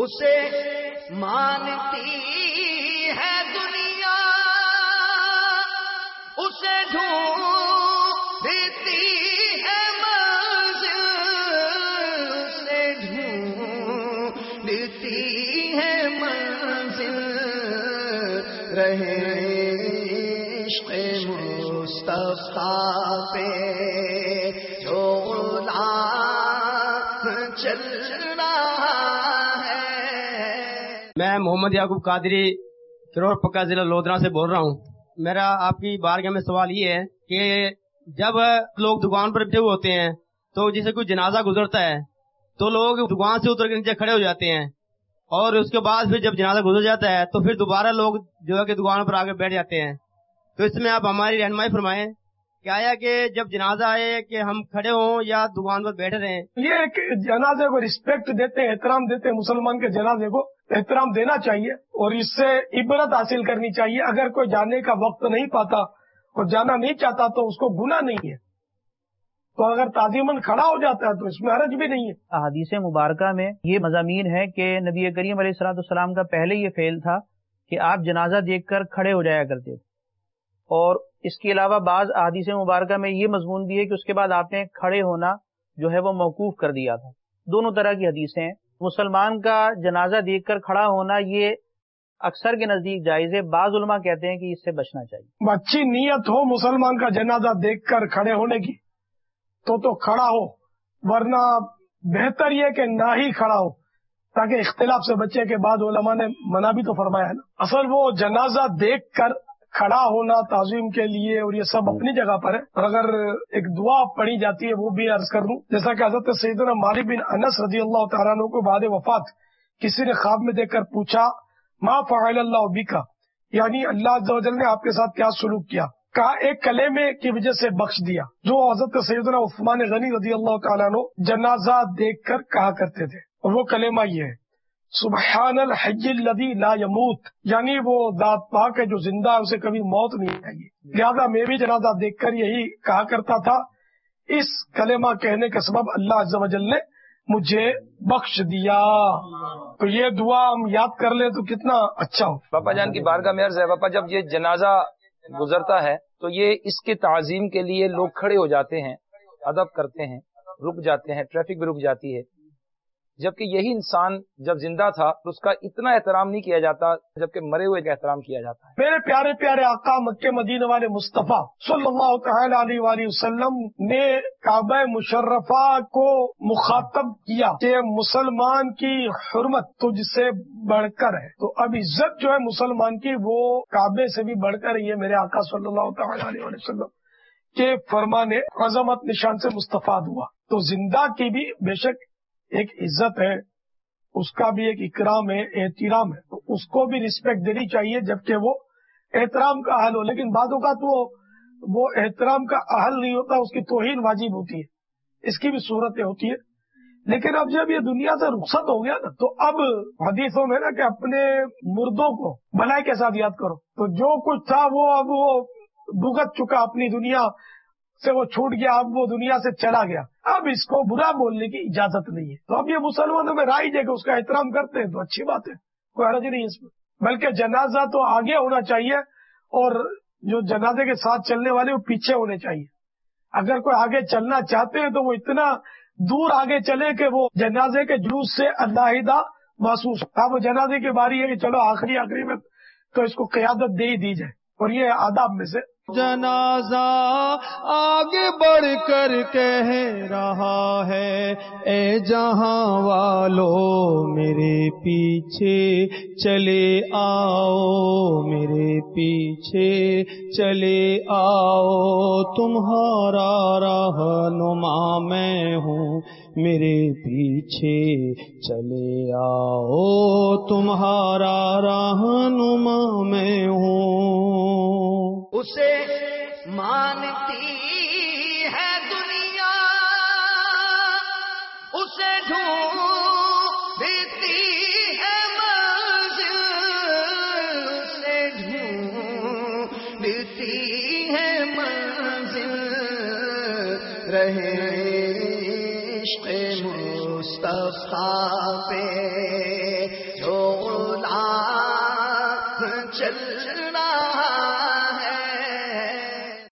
اسے مانتی ہے دنیا، اسے ڈھونڈتی ہے منزل، اسے ڈھونڈتی ہے منزل، رہے عشق مصطفیٰ پہ جو غلام چل رہا ہے۔ میں محمد یعقوب قادری فیروز پکا ضلع لودھرا سے بول رہا ہوں۔ میرا آپ کی بارگاہ میں سوال یہ ہے کہ جب لوگ دکان پر بیٹھے ہوئے ہوتے ہیں تو جسے کوئی جنازہ گزرتا ہے تو لوگ دکان سے اتر کے نیچے کھڑے ہو جاتے ہیں، اور اس کے بعد پھر جب جنازہ گزر جاتا ہے تو پھر دوبارہ لوگ جو ہے کہ دکان پر آ کے بیٹھ جاتے ہیں۔ تو اس میں آپ ہماری رہنمائی فرمائیں کہ آیا کہ جب جنازہ آئے کہ ہم کھڑے ہوں یا دکان پر بیٹھے رہیں؟ یہ ایک جنازے کو رسپیکٹ دیتے ہیں، احترام دیتے ہیں، مسلمان کے جنازے کو احترام دینا چاہیے اور اس سے عبرت حاصل کرنی چاہیے۔ اگر کوئی جانے کا وقت نہیں پاتا اور جانا نہیں چاہتا تو اس کو گناہ نہیں ہے، تو اگر تعظیماً کھڑا ہو جاتا ہے تو اس میں حرج بھی نہیں ہے۔ احادیث مبارکہ میں یہ مضامین ہے کہ نبی کریم علیہ الصلوۃ والسلام کا پہلے یہ فعل تھا کہ آپ جنازہ دیکھ کر کھڑے ہو جایا کرتے تھے، اور اس کے علاوہ بعض احادیث مبارکہ میں یہ مضمون بھی ہے کہ اس کے بعد آپ نے کھڑے ہونا جو ہے وہ موقوف کر دیا تھا۔ دونوں طرح کی حدیثیں ہیں۔ مسلمان کا جنازہ دیکھ کر کھڑا ہونا یہ اکثر کے نزدیک جائز ہے، بعض علماء کہتے ہیں کہ اس سے بچنا چاہیے۔ اچھی نیت ہو مسلمان کا جنازہ دیکھ کر کھڑے ہونے کی تو کھڑا ہو، ورنہ بہتر یہ کہ نہ ہی کھڑا ہو تاکہ اختلاف سے بچے کے بعد علماء نے منع بھی تو فرمایا ہے نا۔ اصل وہ جنازہ دیکھ کر کھڑا ہونا تعظیم کے لیے اور یہ سب اپنی جگہ پر ہے، اور اگر ایک دعا پڑھی جاتی ہے وہ بھی عرض کر دوں، جیسا کہ حضرت سیدنا مالک بن انس رضی اللہ تعالیٰ عنہ کو بعد وفات کسی نے خواب میں دیکھ کر پوچھا ما فعل اللہ بکا، یعنی اللہ عز و جل نے آپ کے ساتھ کیا سلوک کیا؟ کہا ایک کلمے کی وجہ سے بخش دیا، جو حضرت سیدنا عثمان غنی رضی اللہ تعالیٰ عنہ جنازہ دیکھ کر کہا کرتے تھے، اور وہ کلمہ یہ ہے سبحان الحی الذی لا یموت، یعنی وہ ذات پاک ہے جو زندہ ہے، اسے کبھی موت نہیں آئی۔ لہذا میں بھی جنازہ دیکھ کر یہی کہا کرتا تھا، اس کلمہ کہنے کے سبب اللہ عز و جل نے مجھے بخش دیا۔ تو یہ دعا ہم یاد کر لیں تو کتنا اچھا ہو۔ باپا جان کی بارگاہ میں عرض ہے، باپا جب یہ جنازہ گزرتا ہے تو یہ اس کے تعظیم کے لیے لوگ کھڑے ہو جاتے ہیں، ادب کرتے ہیں، رک جاتے ہیں، ٹریفک بھی رک جاتی ہے، جبکہ یہی انسان جب زندہ تھا تو اس کا اتنا احترام نہیں کیا جاتا جبکہ مرے ہوئے کا احترام کیا جاتا ہے۔ میرے پیارے پیارے آقا مکہ مدینہ والے مصطفیٰ صلی اللہ تعالی علیہ وآلہ وسلم نے کعبہ مشرفہ کو مخاطب کیا کہ مسلمان کی حرمت تجھ سے بڑھ کر ہے، تو اب عزت جو ہے مسلمان کی وہ کعبے سے بھی بڑھ کر یہ میرے آقا صلی اللہ تعالی علیہ وآلہ وسلم کے فرمان عظمت نشان سے مستفاد ہوا۔ تو زندہ کی بھی بے شک ایک عزت ہے، اس کا بھی ایک اکرام ہے، احترام ہے، تو اس کو بھی رسپیکٹ دینی چاہیے جبکہ وہ احترام کا اہل ہو۔ لیکن بعض اوقات وہ احترام کا اہل نہیں ہوتا، اس کی توہین واجب ہوتی ہے، اس کی بھی صورتیں ہوتی ہے۔ لیکن اب جب یہ دنیا سے رخصت ہو گیا نا تو اب حدیثوں میں نا کہ اپنے مردوں کو بھلائی کے ساتھ یاد کرو، تو جو کچھ تھا وہ اب وہ بھگت چکا، اپنی دنیا سے وہ چھوٹ گیا، اب وہ دنیا سے چلا گیا، اب اس کو برا بولنے کی اجازت نہیں ہے۔ تو اب یہ مسلمانوں میں رائج ہے کہ اس کا احترام کرتے ہیں تو اچھی بات ہے، کوئی حرج نہیں اس میں، بلکہ جنازہ تو آگے ہونا چاہیے اور جو جنازے کے ساتھ چلنے والے وہ پیچھے ہونے چاہیے۔ اگر کوئی آگے چلنا چاہتے ہیں تو وہ اتنا دور آگے چلے کہ وہ جنازے کے جلوس سے علیحدہ محسوس ہو۔ اب وہ جنازے کی باری ہے کہ چلو آخری میں تو اس کو قیادت دے ہی دی جائے، اور یہ آداب میں سے۔ جنازہ آگے بڑھ کر کہہ رہا ہے اے جہاں والو میرے پیچھے چلے آؤ، میرے پیچھے چلے آؤ، تمہارا رہنما میں ہوں، میرے پیچھے چلے آؤ، تمہارا رہنما میں ہوں۔ اسے مانتی ہے دنیا، اسے ڈھونڈتی ہے منزل، اسے ڈھونڈتی ہے منزل، رہے عشق مصطفیٰ پہ چلنا